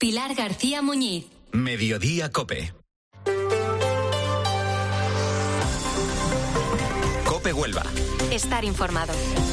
Pilar García Muñiz. Mediodía COPE. COPE Huelva. Estar informado.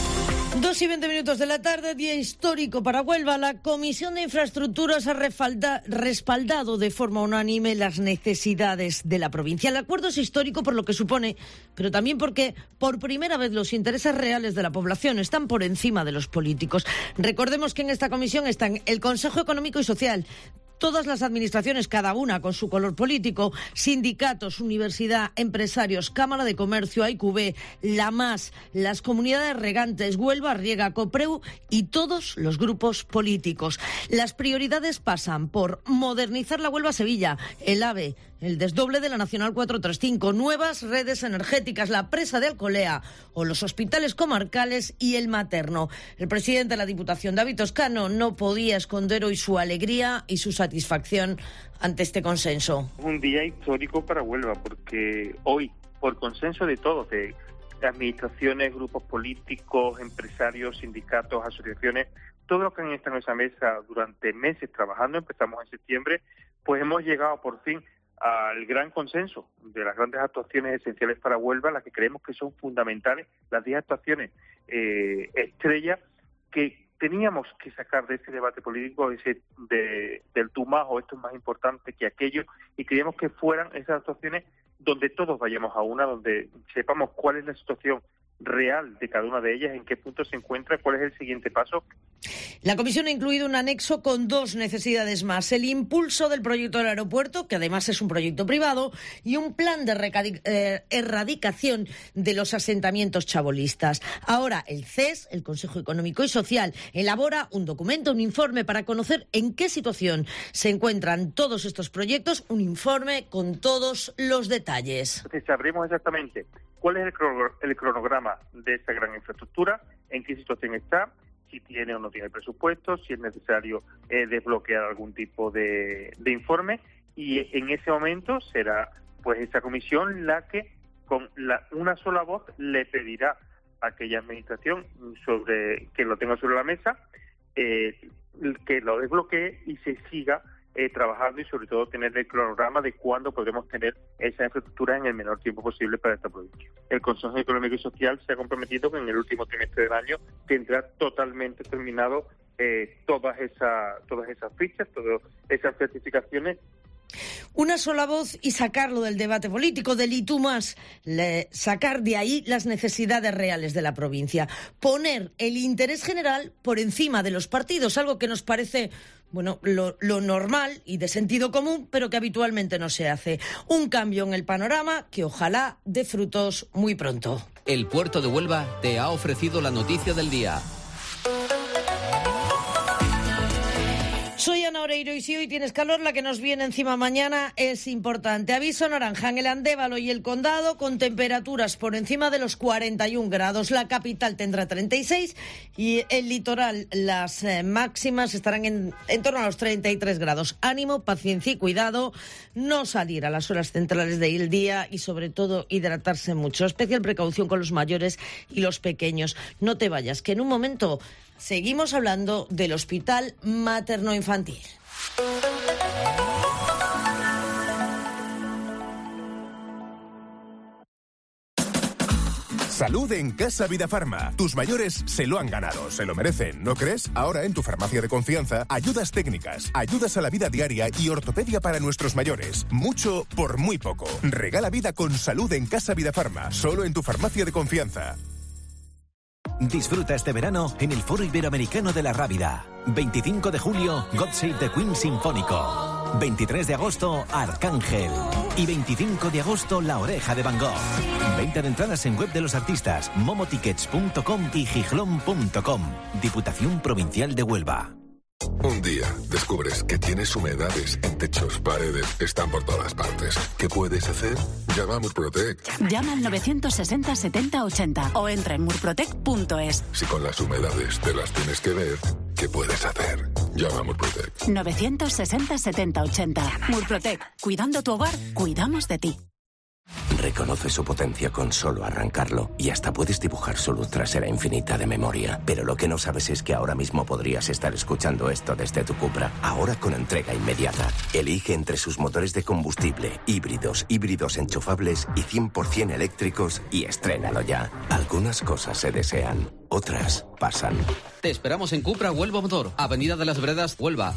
2:20 de la tarde, día histórico para Huelva. La Comisión de Infraestructuras ha respaldado de forma unánime las necesidades de la provincia. El acuerdo es histórico por lo que supone, pero también porque por primera vez los intereses reales de la población están por encima de los políticos. Recordemos que en esta comisión están el Consejo Económico y Social, todas las administraciones, cada una con su color político, sindicatos, universidad, empresarios, Cámara de Comercio, AIQB, la MAS, las comunidades regantes, Huelva Riega, Copreu y todos los grupos políticos. Las prioridades pasan por modernizar la Huelva-Sevilla, el AVE, el desdoble de la Nacional 435, nuevas redes energéticas, la presa de Alcolea o los hospitales comarcales y el materno. El presidente de la Diputación, David Toscano, no podía esconder hoy su alegría y su satisfacción ante este consenso. Un día histórico para Huelva porque hoy, por consenso de todos, de administraciones, grupos políticos, empresarios, sindicatos, asociaciones, todos los que han estado en esa mesa durante meses trabajando, empezamos en septiembre, pues hemos llegado por fin al gran consenso de las grandes actuaciones esenciales para Huelva, las que creemos que son fundamentales, las 10 actuaciones estrellas que teníamos que sacar de ese debate político, del tú más o esto es más importante que aquello, y queríamos que fueran esas actuaciones donde todos vayamos a una, donde sepamos cuál es la situación real de cada una de ellas, en qué punto se encuentra, cuál es el siguiente paso. La comisión ha incluido un anexo con 2 necesidades más: el impulso del proyecto del aeropuerto, que además es un proyecto privado, y un plan de erradicación de los asentamientos chabolistas. Ahora el CES, el Consejo Económico y Social, elabora un documento, un informe para conocer en qué situación se encuentran todos estos proyectos, un informe con todos los detalles. Entonces sabremos exactamente cuál es el cronograma de esta gran infraestructura, en qué situación está, si tiene o no tiene presupuesto, si es necesario desbloquear algún tipo de informe, y en ese momento será pues esa comisión la que con una sola voz le pedirá a aquella administración que lo tenga sobre la mesa, que lo desbloquee y se siga trabajando, y sobre todo tener el cronograma de cuándo podremos tener esa infraestructura en el menor tiempo posible para esta provincia. El Consejo Económico y Social se ha comprometido que en el último trimestre del año tendrá totalmente terminado todas esas fichas, todas esas certificaciones. Una sola voz y sacarlo del debate político, del y tú más, sacar de ahí las necesidades reales de la provincia. Poner el interés general por encima de los partidos, algo que nos parece lo normal y de sentido común, pero que habitualmente no se hace. Un cambio en el panorama que ojalá dé frutos muy pronto. El Puerto de Huelva te ha ofrecido la noticia del día. Soy Ana Oreiro y si hoy tienes calor, la que nos viene encima mañana es importante. Aviso naranja en el Andévalo y el Condado con temperaturas por encima de los 41 grados. La capital tendrá 36 y el litoral las máximas estarán en torno a los 33 grados. Ánimo, paciencia y cuidado. No salir a las horas centrales del día y sobre todo hidratarse mucho. Especial precaución con los mayores y los pequeños. No te vayas, que en un momento seguimos hablando del Hospital Materno-Infantil. Salud en Casa Vidafarma. Tus mayores se lo han ganado, se lo merecen, ¿no crees? Ahora en tu farmacia de confianza, ayudas técnicas, ayudas a la vida diaria y ortopedia para nuestros mayores. Mucho por muy poco. Regala vida con salud en Casa Vidafarma, solo en tu farmacia de confianza. Disfruta este verano en el Foro Iberoamericano de la Rábida. 25 de julio, God Save the Queen Sinfónico. 23 de agosto, Arcángel. Y 25 de agosto, La Oreja de Van Gogh. Venta de entradas en web de los artistas, momotickets.com y gijlón.com. Diputación Provincial de Huelva. Un día descubres que tienes humedades en techos, paredes, están por todas partes. ¿Qué puedes hacer? Llama a Murprotec. Llama al 960 70 80 o entra en murprotec.es. Si con las humedades te las tienes que ver, ¿qué puedes hacer? Llama a Murprotec. 960 70 80. Murprotec. Cuidando tu hogar, cuidamos de ti. Reconoce su potencia con solo arrancarlo y hasta puedes dibujar su luz trasera infinita de memoria. Pero lo que no sabes es que ahora mismo podrías estar escuchando esto desde tu Cupra. Ahora con entrega inmediata. Elige entre sus motores de combustible, híbridos enchufables y 100% eléctricos y estrénalo ya. Algunas cosas se desean, otras pasan. Te esperamos en Cupra Huelva Motor, Avenida de las Veredas, Huelva.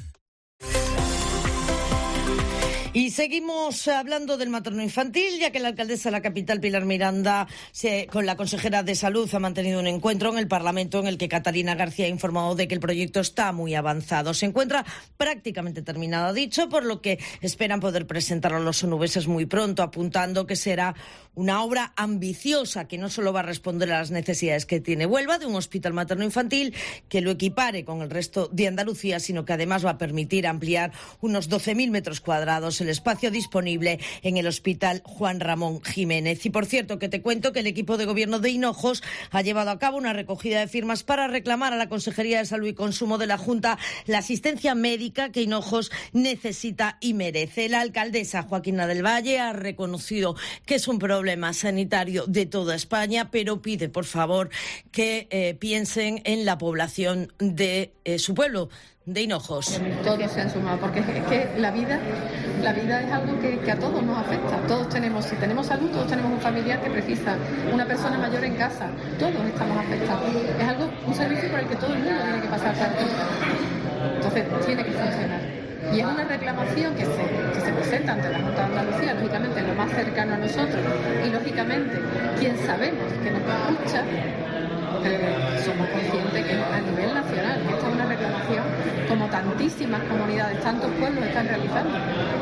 Y seguimos hablando del materno infantil, ya que la alcaldesa de la capital, Pilar Miranda, con la consejera de Salud, ha mantenido un encuentro en el Parlamento en el que Catalina García ha informado de que el proyecto está muy avanzado. Se encuentra prácticamente terminado, dicho, por lo que esperan poder presentarlo a los onubenses muy pronto, apuntando que será una obra ambiciosa que no solo va a responder a las necesidades que tiene Huelva de un hospital materno infantil que lo equipare con el resto de Andalucía, sino que además va a permitir ampliar unos 12.000 metros cuadrados el espacio disponible en el Hospital Juan Ramón Jiménez. Y por cierto, que te cuento que el equipo de gobierno de Hinojos ha llevado a cabo una recogida de firmas para reclamar a la Consejería de Salud y Consumo de la Junta la asistencia médica que Hinojos necesita y merece. La alcaldesa Joaquina del Valle ha reconocido que es un problema sanitario de toda España, pero pide, por favor, que piensen en la población de su pueblo, de Hinojos. Todos se han sumado, porque es que la vida es algo que a todos nos afecta. Todos tenemos, si tenemos salud, todos tenemos un familiar que precisa, una persona mayor en casa, todos estamos afectados. Es algo, un servicio por el que todo el mundo tiene que pasar factura. Entonces tiene que funcionar. Y es una reclamación que se presenta ante la Junta de Andalucía, lógicamente lo más cercano a nosotros, y lógicamente quien sabemos que nos escucha, somos conscientes que a nivel nacional esta es una reclamación como tantísimas comunidades, tantos pueblos están realizando.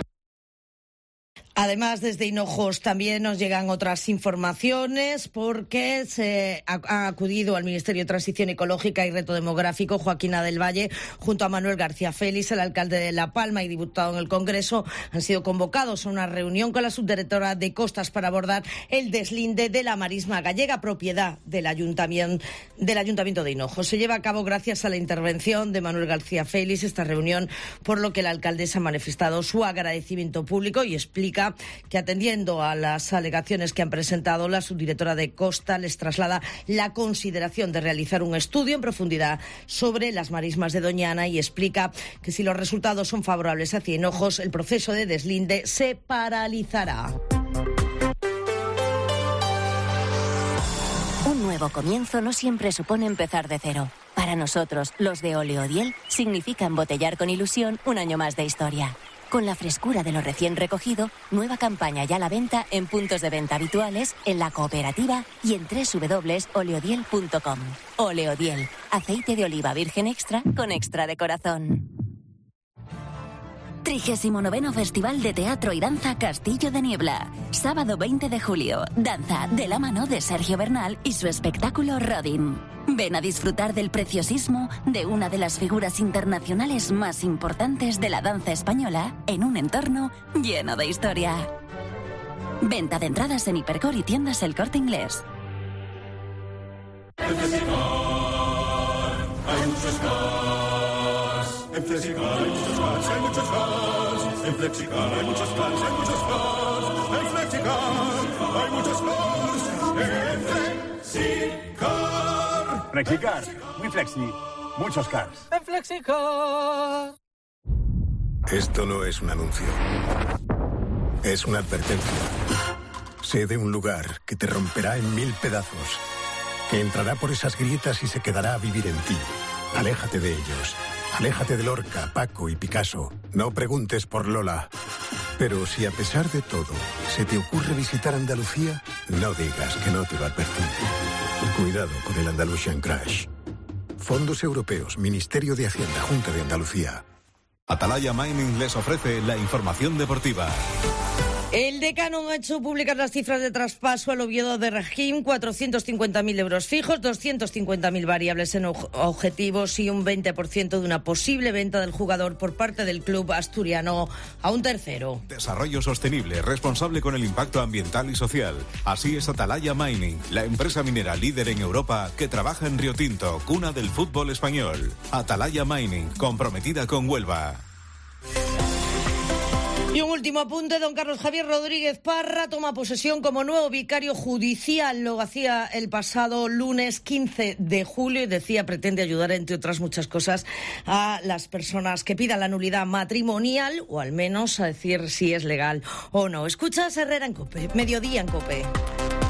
Además, desde Hinojos también nos llegan otras informaciones porque se ha acudido al Ministerio de Transición Ecológica y Reto Demográfico Joaquina del Valle junto a Manuel García Félix, el alcalde de La Palma y diputado en el Congreso. Han sido convocados a una reunión con la subdirectora de Costas para abordar el deslinde de la marisma gallega, propiedad del Ayuntamiento de Hinojos. Se lleva a cabo gracias a la intervención de Manuel García Félix esta reunión, por lo que la alcaldesa ha manifestado su agradecimiento público y explica que atendiendo a las alegaciones que han presentado, la subdirectora de Costa les traslada la consideración de realizar un estudio en profundidad sobre las marismas de Doñana y explica que si los resultados son favorables hacia Hinojos, el proceso de deslinde se paralizará. Un nuevo comienzo no siempre supone empezar de cero. Para nosotros, los de Oleodiel, significa embotellar con ilusión un año más de historia. Con la frescura de lo recién recogido, nueva campaña ya a la venta en puntos de venta habituales, en la cooperativa y en www.oleodiel.com. Oleodiel, aceite de oliva virgen extra con extra de corazón. 39º Festival de Teatro y Danza Castillo de Niebla. Sábado 20 de julio. Danza de la mano de Sergio Bernal y su espectáculo Rodin. Ven a disfrutar del preciosismo de una de las figuras internacionales más importantes de la danza española en un entorno lleno de historia. Venta de entradas en Hipercor y tiendas El Corte Inglés. En Flexicar hay muchos cars, hay muchos cars. En Flexicar hay muchos cars, hay muchos cars. En Flexicar hay muchos cars. En Flexicar. Flexicar, muy flexi, muchos cars. En Flexicar. Esto no es un anuncio. Es una advertencia. Sé de un lugar que te romperá en 1000 pedazos, que entrará por esas grietas y se quedará a vivir en ti. Aléjate de ellos. Aléjate de Lorca, Paco y Picasso. No preguntes por Lola. Pero si a pesar de todo se te ocurre visitar Andalucía, no digas que no te lo advertí. Cuidado con el Andalusian Crash. Fondos Europeos, Ministerio de Hacienda, Junta de Andalucía. Atalaya Mining les ofrece la información deportiva. El Decano ha hecho públicas las cifras de traspaso al Oviedo de Regín, 450.000 euros fijos, 250.000 variables en objetivos y un 20% de una posible venta del jugador por parte del club asturiano a un tercero. Desarrollo sostenible, responsable con el impacto ambiental y social. Así es Atalaya Mining, la empresa minera líder en Europa que trabaja en Río Tinto, cuna del fútbol español. Atalaya Mining, comprometida con Huelva. Y un último apunte, don Carlos Javier Rodríguez Parra toma posesión como nuevo vicario judicial. Lo hacía el pasado lunes 15 de julio y decía pretende ayudar, entre otras muchas cosas, a las personas que pidan la nulidad matrimonial, o al menos a decir si es legal o no. Escuchas Herrera en COPE, Mediodía en COPE.